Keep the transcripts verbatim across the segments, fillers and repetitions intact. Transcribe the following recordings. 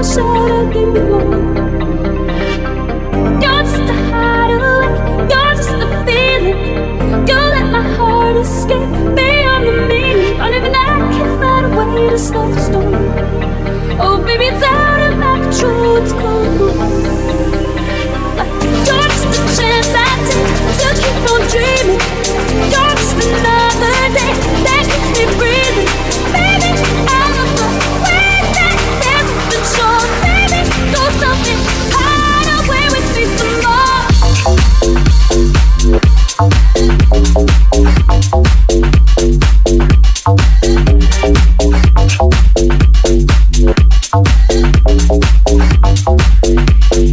We'll be right back.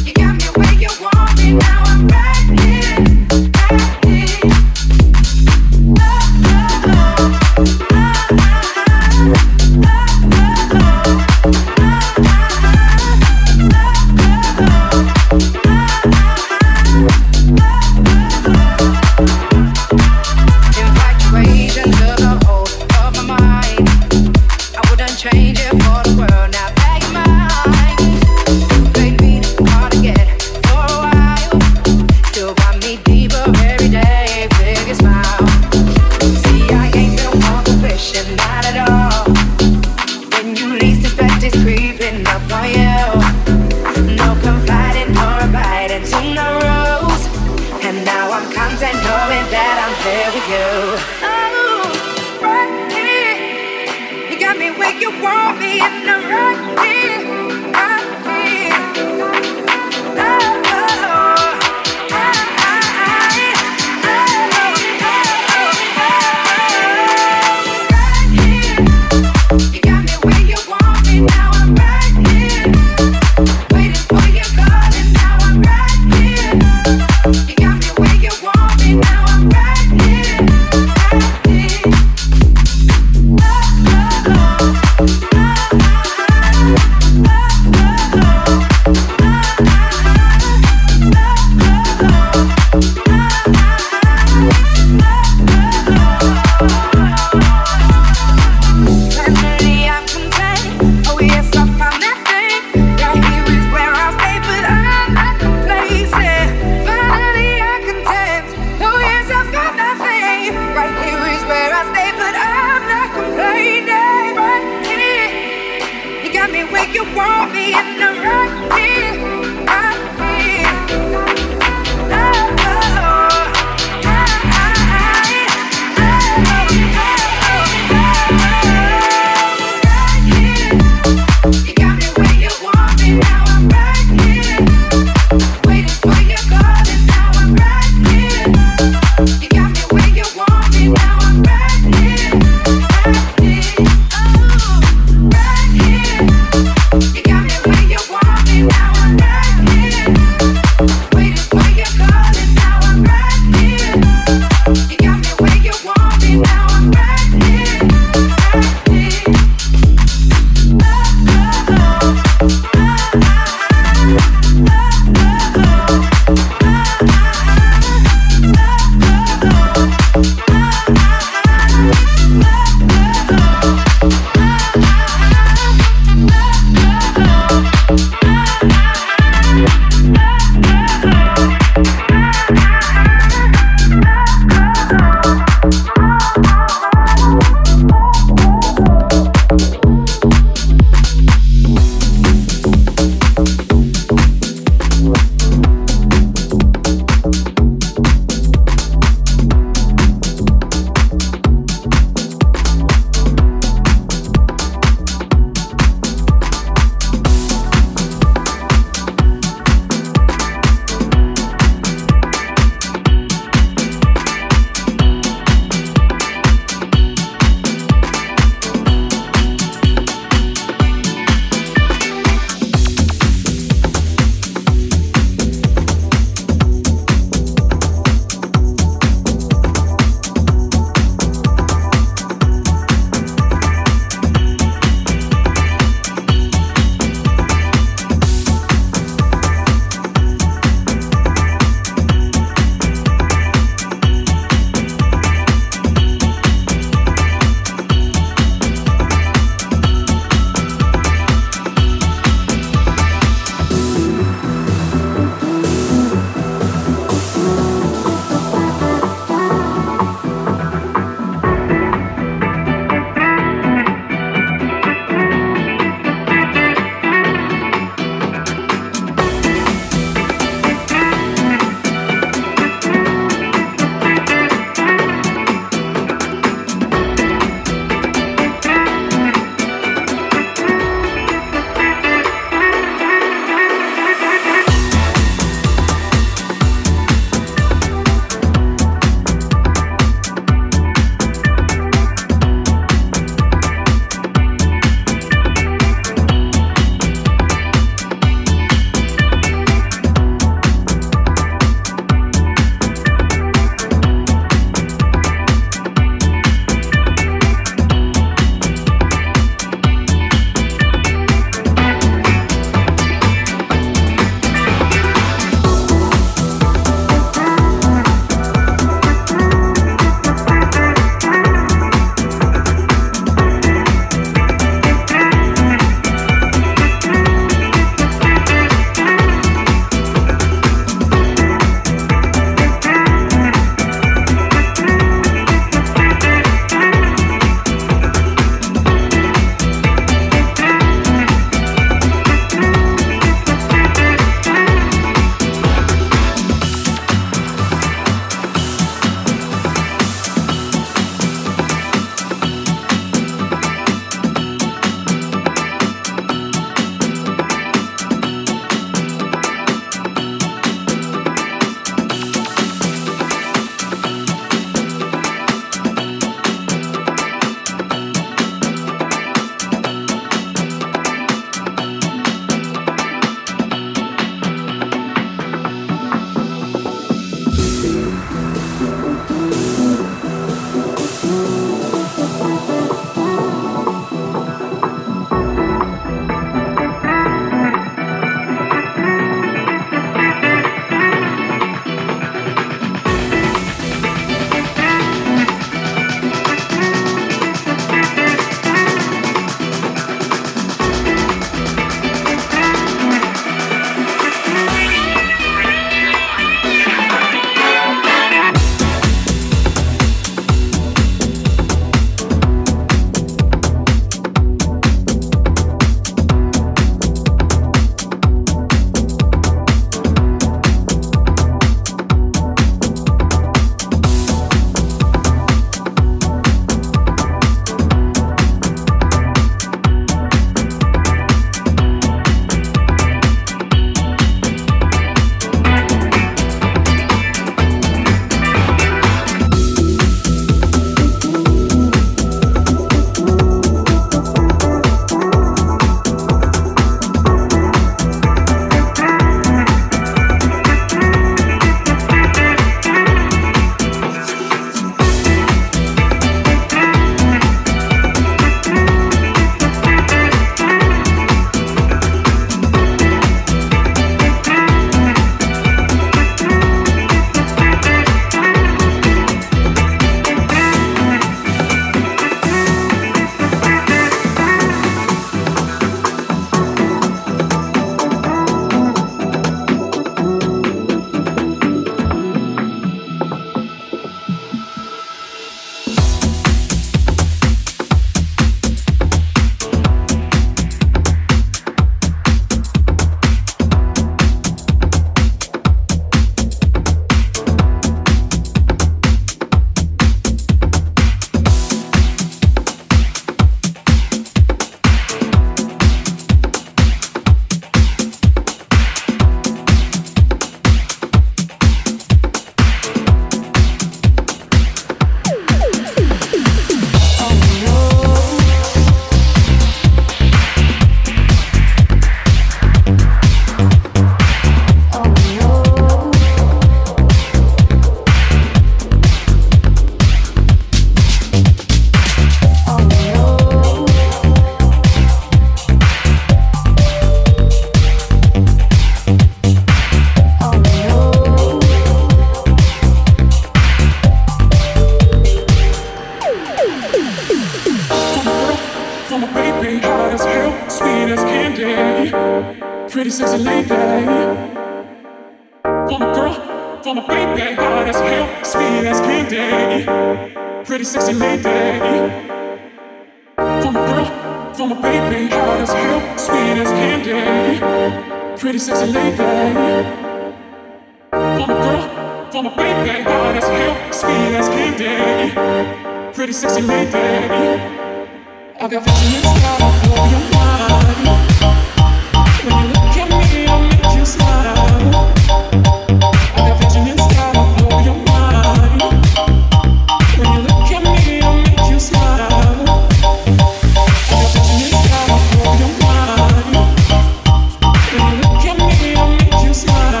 From a girl, from a baby, hot as hell, sweet as candy, pretty sexy lady. From a girl, from a baby, hot as hell, sweet as candy, pretty sexy lady. From a girl, from a baby, hot as hell, sweet as candy, pretty sexy lady. I got fashion and style all over your mind. When you look at me, I make you smile. I got fashion and style all over your mind. When you look at me, I make you smile. I got fashion and style all over your mind. When you look at me, I make you smile.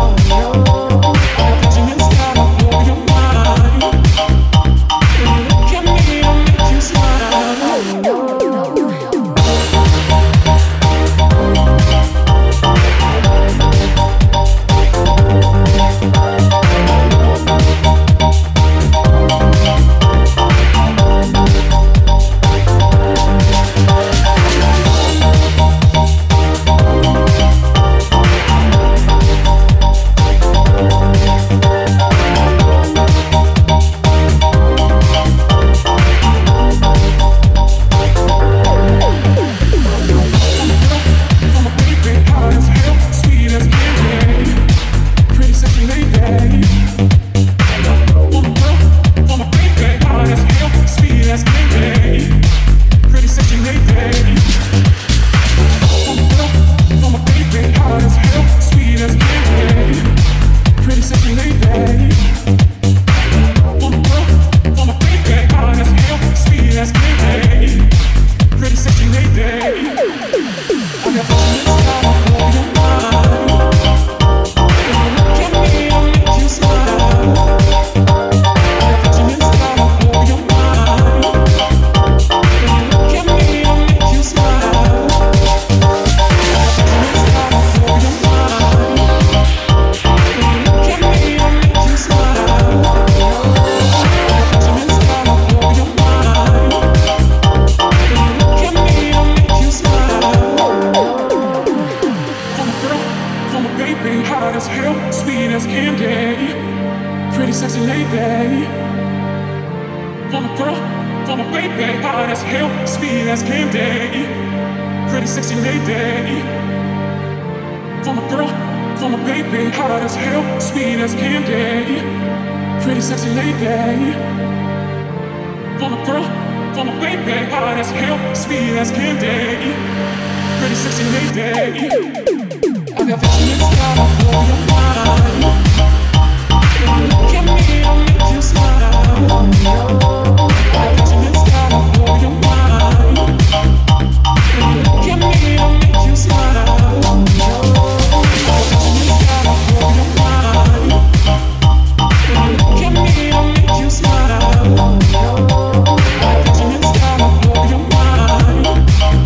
I got fashion and style all over your mind. When you look at me, I make you smile.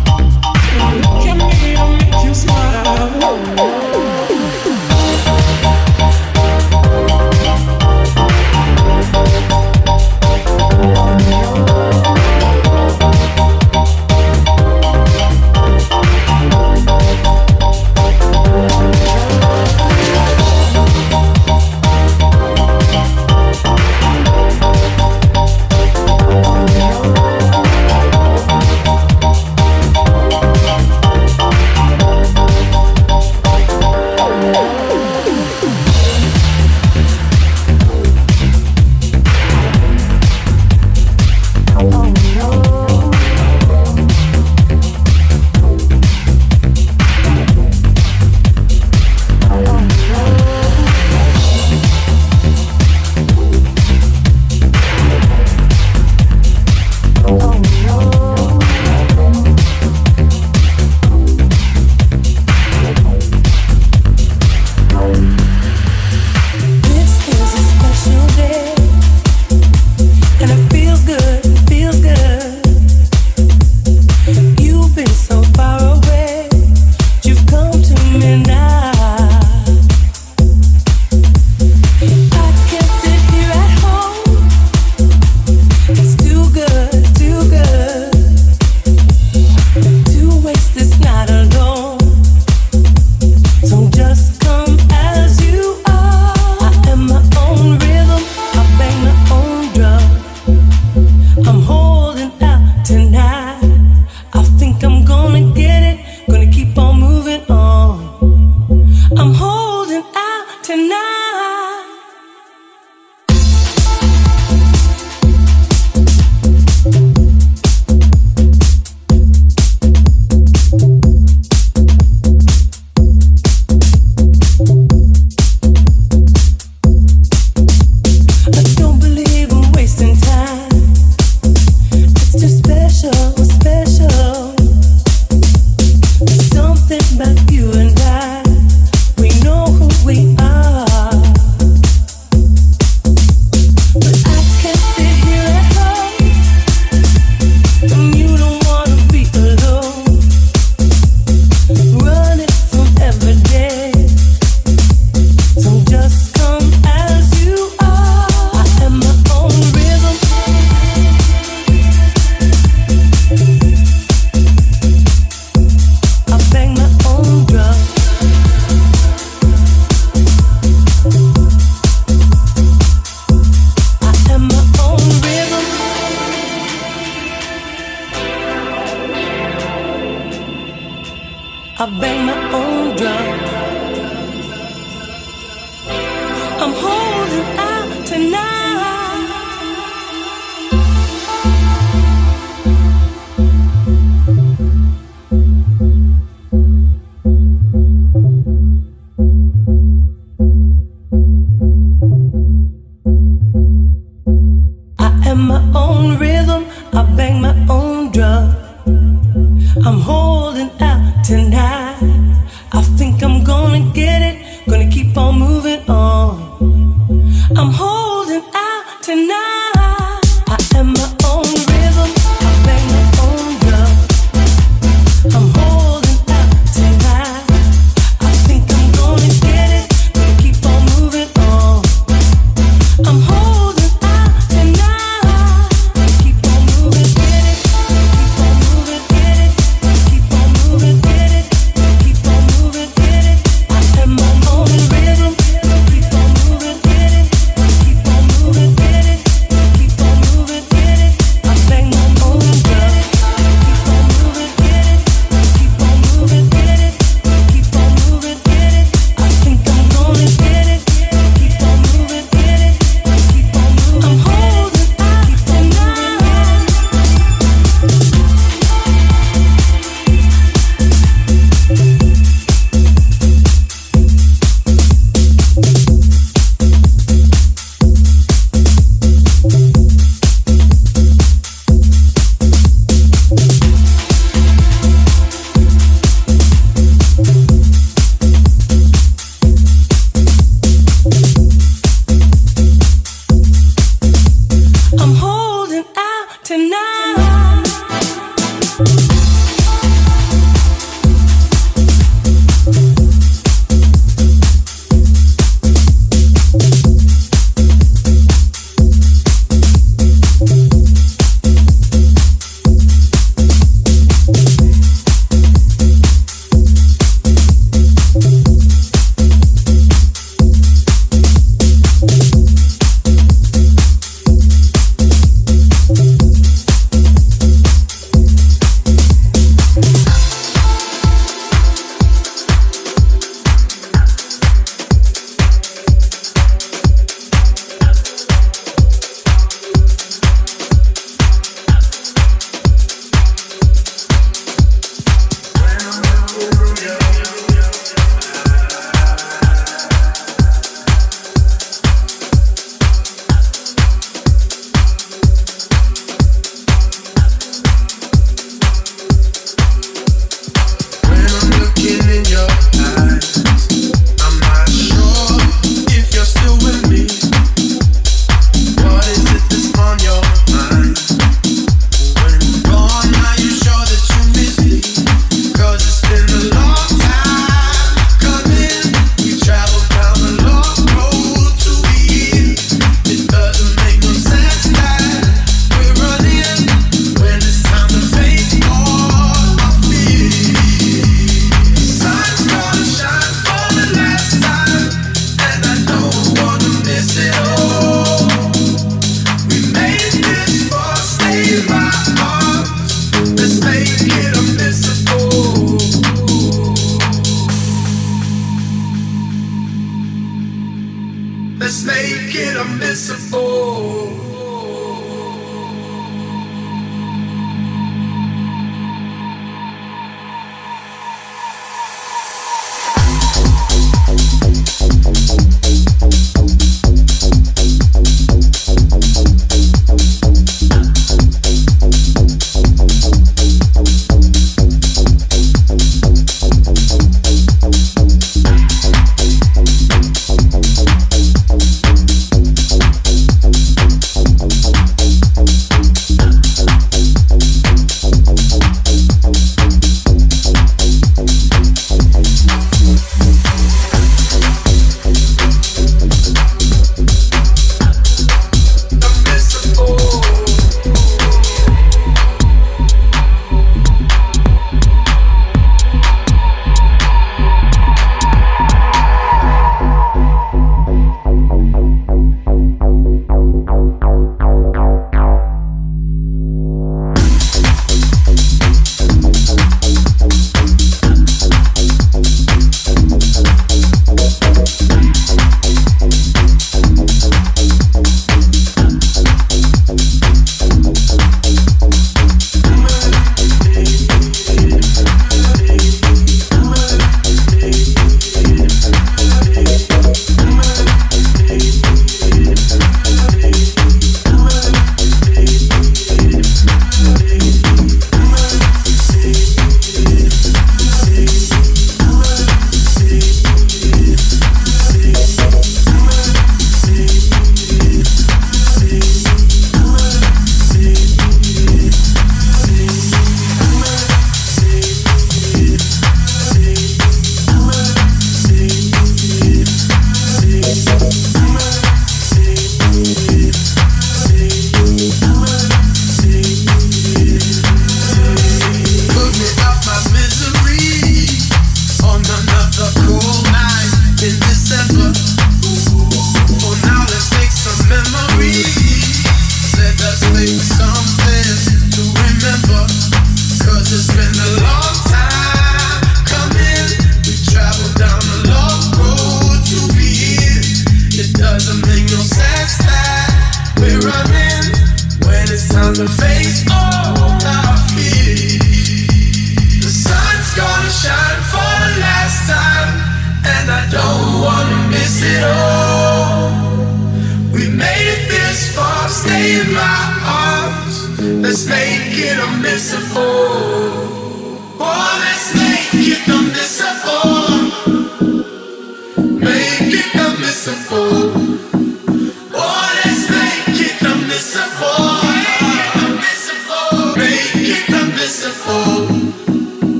Smile. I bang my own drum. I'm holding out tonight. I am my own rhythm. I bang my own drum. I'm holding out tonight. I think I'm gonna get it, gonna keep on moving on. Let's make it unmissable.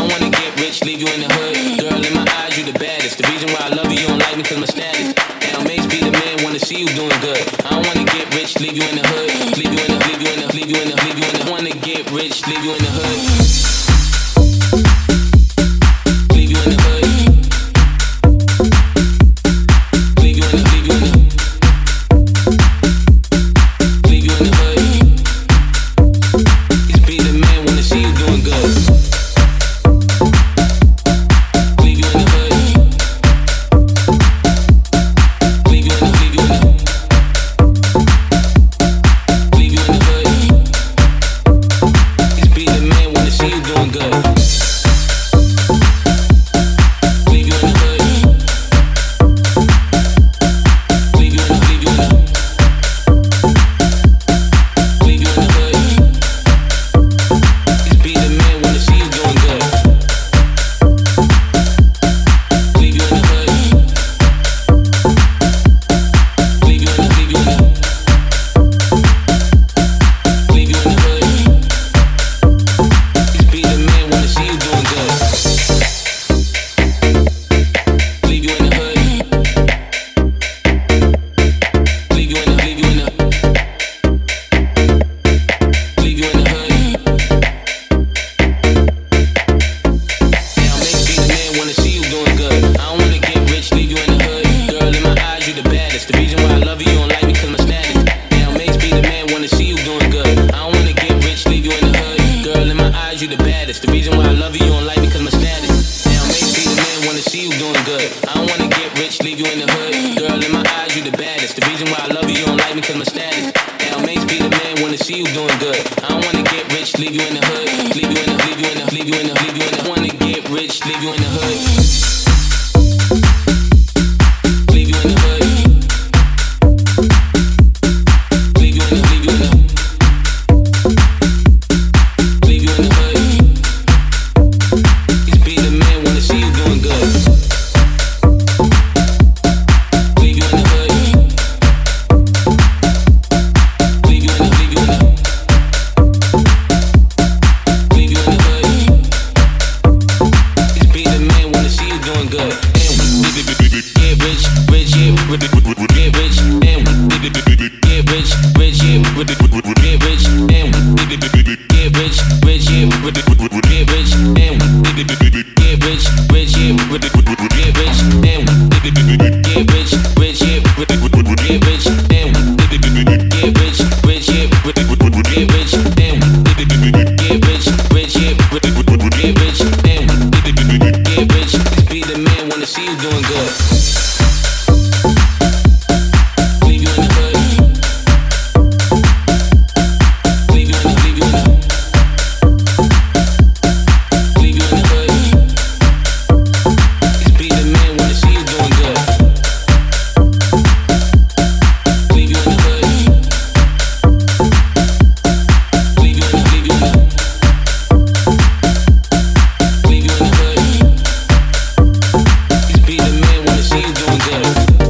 don't wanna get rich, leave you in the hood. Girl, in my eyes, you the baddest. The reason why I love you, you don't like me cause my status. Now makes be the man, wanna see you doing good. I don't wanna get rich, leave you in the hood. Leave you in the, leave you in the, leave you in the, leave you in the. Wanna get rich, leave you in the hood. Leave you in the hood. Leave you in the, leave you in the. Leave you in the hood. Just be the man, wanna see you doing good. Leave you in the hood. Leave you in the, leave you in the. Leave you in the hood. Just be the man, wanna see you doing good. Leave you in the hood. Leave you in the, leave you in the. Leave you in the hood. Just be the man, wanna see you doing good. Leave you in the hood. Leave you in the, leave you in the. Leave you in the hood. Just be the man, wanna see you doing good. Leave you in the hood. Leave you in the, leave you in the. Leave you in the hood. Now make be the man, wanna see you doing good. I don't wanna get rich, leave you in the hood. Girl, in my eyes, you the baddest. The reason why I love you, you don't like me cause my status. Now makes be the man, wanna see you doing good. I don't wanna get rich, leave you in the hood. Girl, in my eyes, you the baddest. The reason why I love you, you don't like me cause my status. Now makes be the man, wanna see you doing good. I don't wanna get rich, leave you in the hood. Girl, in my eyes, you the baddest. The reason why I love you, you don't like me cause my status. Now makes be the man, wanna see you doing good. I don't wanna get rich, leave you in the hood. Leave you in the, leave you in the, leave you in the, leave you in the. Wanna get rich, leave you in the hood. Leave you in the hood. Leave you in the, leave you in the. Leave you in the hood. Just be the man, wanna see you doing good. Leave you in the hood. Leave you in the, leave you in the. Leave you in the hood. Just be the man, wanna see you doing good. And get rich, rich, yeah, get rich, and get rich, rich, yeah, get rich, and get rich, rich, yeah, get rich, and get rich, rich, yeah, get rich, and get rich, rich, yeah, get rich, and get rich, rich, yeah, get rich, and get rich, rich, yeah, get rich, and get rich. Just be the man, wanna see you doing good. Leave you in the hood. Leave you in the, leave you in the. Leave you in the hood. Just be the man, wanna see you doing good. Leave you in the hood. Leave you in the, leave you in the. Leave you in the hood. Just be the man, wanna see you doing good.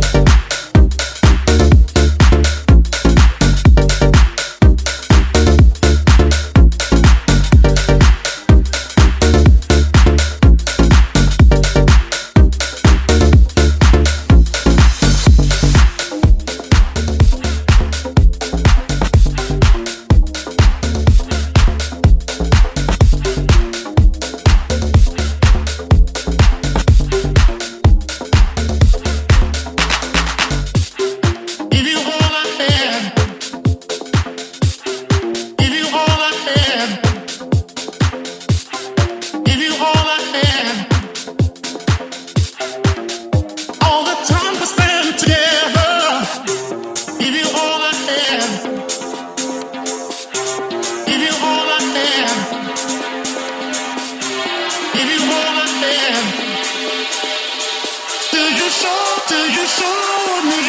Give you all I had. Give you all I had. Give you all I had. All the time we spent together. Give you all I had. Give you all I had. Give you all I had. Till you show, till you showed me.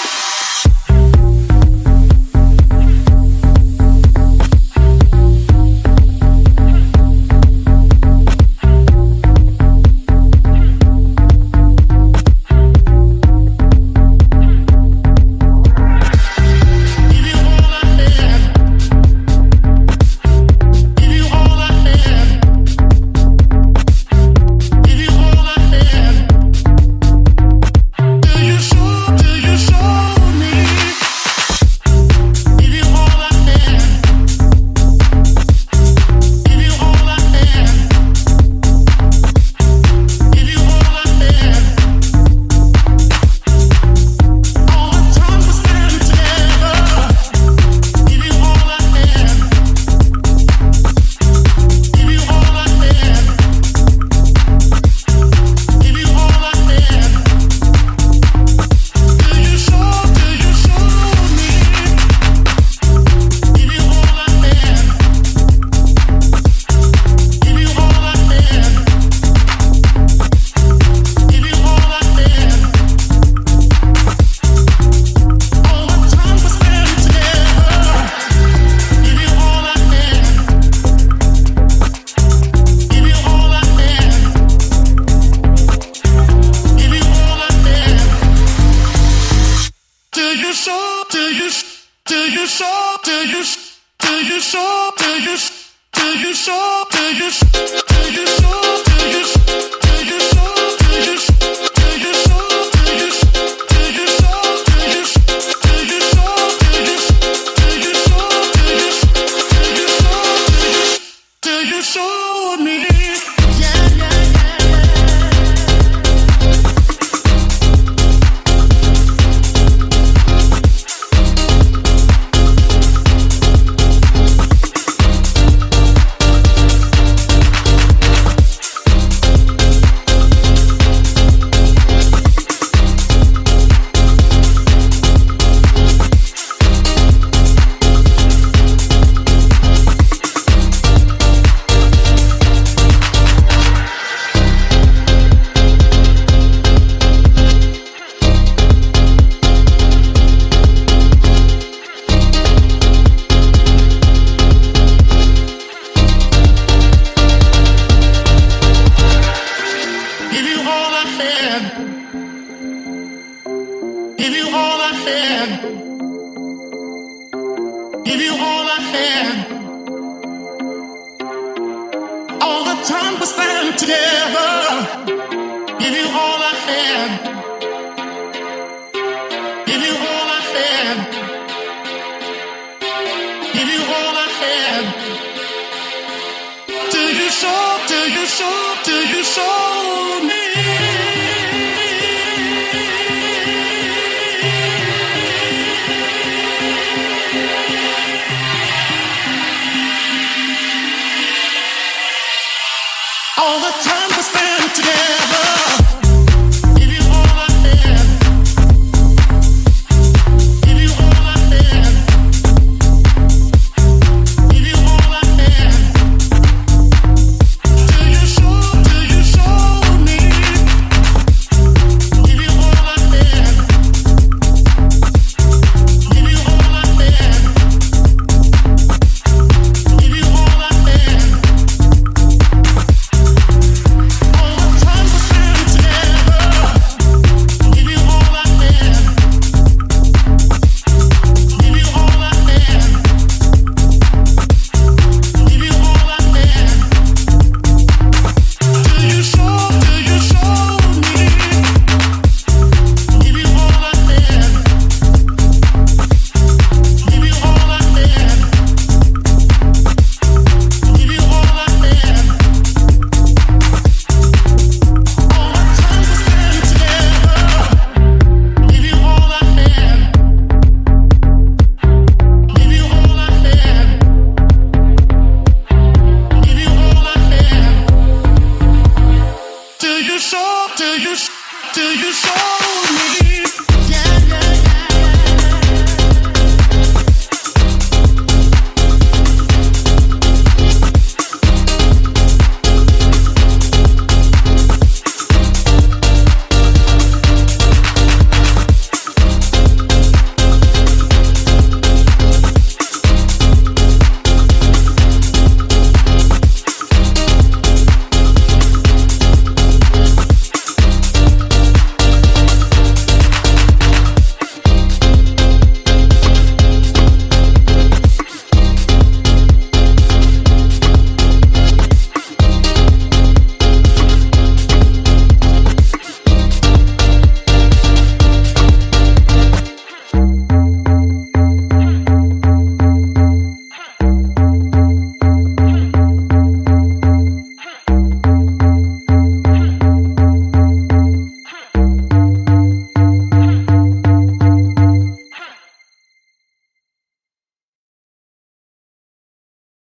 Give you all I had. Give you all I had. Give you all I had. Give you all I had. All the time we spent together. Give you all I had. Give you all I had. Give you all I had. Till you show, till you show, till you show me. All the time we spent together. Give you all I had. Give you all I had. Give you all I had. Till you show, till you show me. Give you all I had. Give you all I had. Give you all I had. All the time we spent together. Give you all I had. Give you all I had. Give you all I had. Till you show, till you show me. Give you all I had. Give you all I had. Give you all I had. All the time we spent together. Give you all I had. Give you all I had. Give you all I had. Till you show, till you, till you show me.